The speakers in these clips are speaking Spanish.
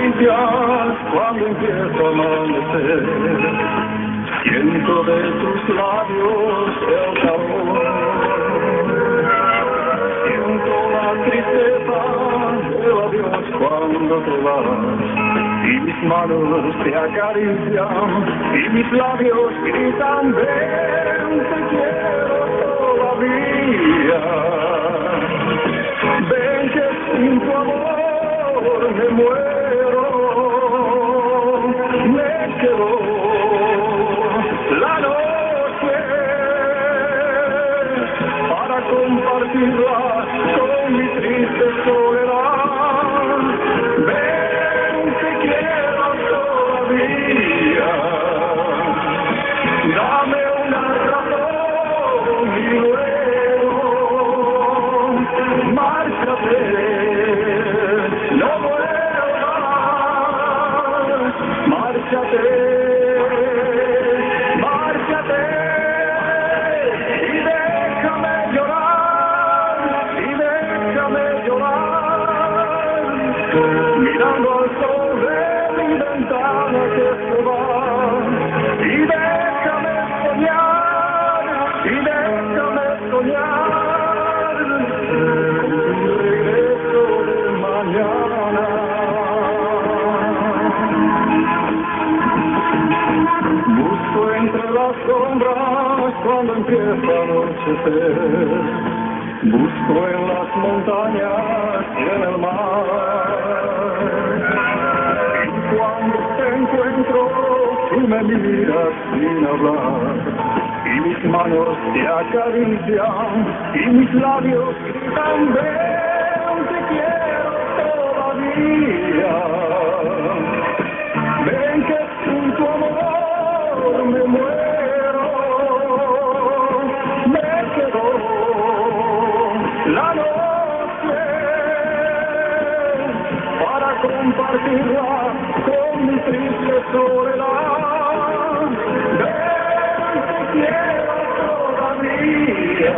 caricias cuando empieza a amanecer. Siento de tus labios el calor. Siento la tristeza del adiós cuando te vas. Y mis manos te acarician y mis labios gritan ven, te quiero todavía. Ven que sin tu amor me muero, me quedo la noche para compartirla con mi triste soledad. Ven, te quiero todavía. Dame una razón y luego márchate, no vuelvas, márchate, márchate y déjame llorar, mirando al sol de mi ventana que se va, y déjame soñar, con tu regreso de mañana. Busco entre las sombras cuando empieza a anochecer. Busco en las montañas y en el mar. Y cuando te encuentro, tú me miras sin hablar. Y mis manos te acarician y mis labios gritan ven, te quiero todavía. Ven que sin tu amor me muero, me quedo la noche para compartirla con mi triste soledad. Ven, te quiero todavía.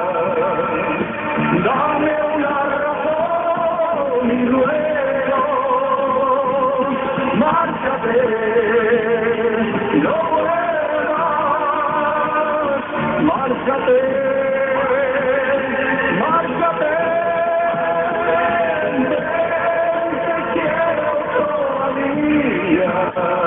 Dame una razón y luego márchate, no vuelvas, márchate. Ven, te quiero todavía.